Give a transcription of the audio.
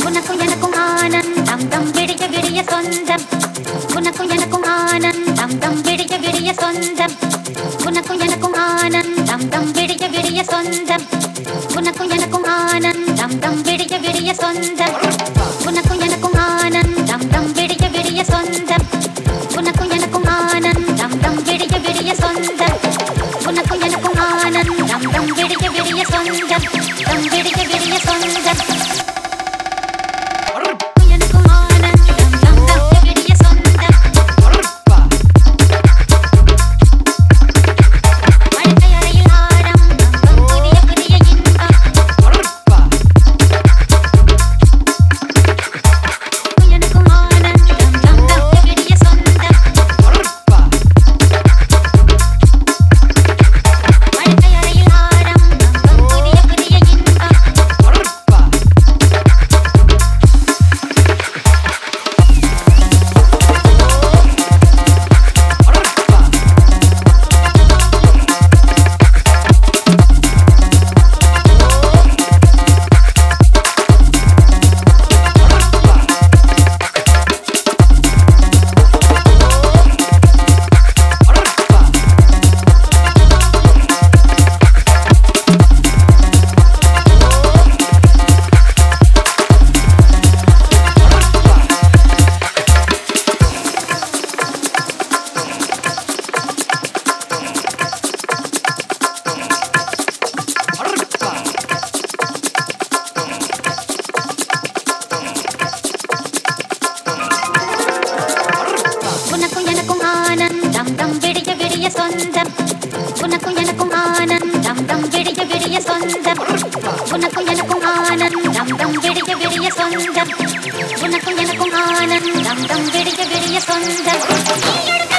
உனக்கும் எனக்கும் ஆனந்தம் தம் விடிய விடிய சொந்தம் உனக்கும் எனக்கும் ஆனந்தம் தம் விடிய விடிய சொந்தம் உனக்கும் எனக்கும் ஆனந்தம் தம் விடிய விடிய சொந்தம் உனக்கும் எனக்கும் ஆனந்தம் தம் விடிய விடிய சொந்தம் உனக்கும் எனக்கும் ஆனந்தம் தம் விடிய விடிய சொந்தம் உனக்கும் எனக்கும் ஆனந்தம் தம் விடிய விடிய சொந்தம் உனக்கும் எனக்கும் ஆனந்தம் தம் விடிய விடிய சொந்தம் தம் விடிய விடிய சொந்தம் சொந்தம் உனக்கும் எனக்கும் ஆனந்தம் தம் விடிய விடிய சொந்தம் உனக்கும் எனக்கும் ஆனந்தம் தம் விடிய விடிய சொந்தம் உனக்கும் எனக்கும் ஆனந்தம் தம் விடிய விடிய சொந்தம்